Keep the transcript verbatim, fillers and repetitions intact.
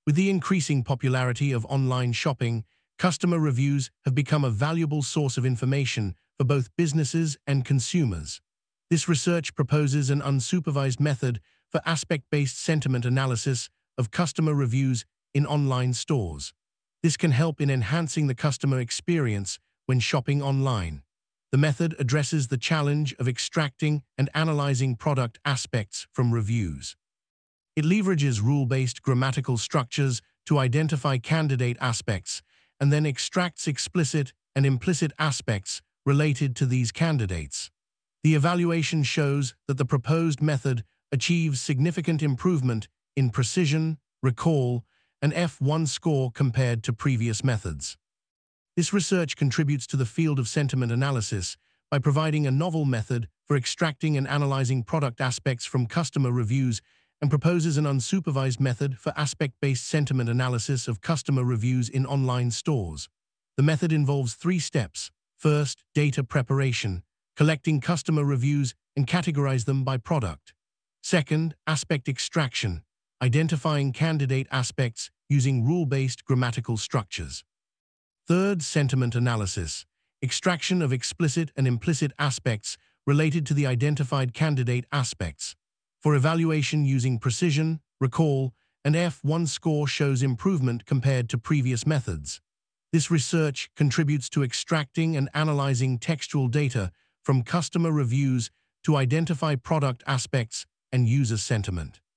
With the increasing popularity of online shopping, customer reviews have become a valuable source of information for both businesses and consumers. This research proposes an unsupervised method for aspect-based sentiment analysis of customer reviews in online stores. This can help in enhancing the customer experience when shopping online. The method addresses the challenge of extracting and analyzing product aspects from reviews. It leverages rule-based grammatical structures to identify candidate aspects and then extracts explicit and implicit aspects related to these candidates. The evaluation shows that the proposed method achieves significant improvement in precision, recall, and F one score compared to previous methods. This research contributes to the field of sentiment analysis by providing a novel method for extracting and analyzing product aspects from customer reviews and proposes an unsupervised method for aspect-based sentiment analysis of customer reviews in online stores. The method involves three steps. First, data preparation, collecting customer reviews and categorize them by product. Second, aspect extraction, identifying candidate aspects using rule-based grammatical structures. Third, sentiment analysis, extraction of explicit and implicit aspects related to the identified candidate aspects. For evaluation using precision, recall, and F one score shows improvement compared to previous methods. This research contributes to extracting and analyzing textual data from customer reviews to identify product aspects and user sentiment.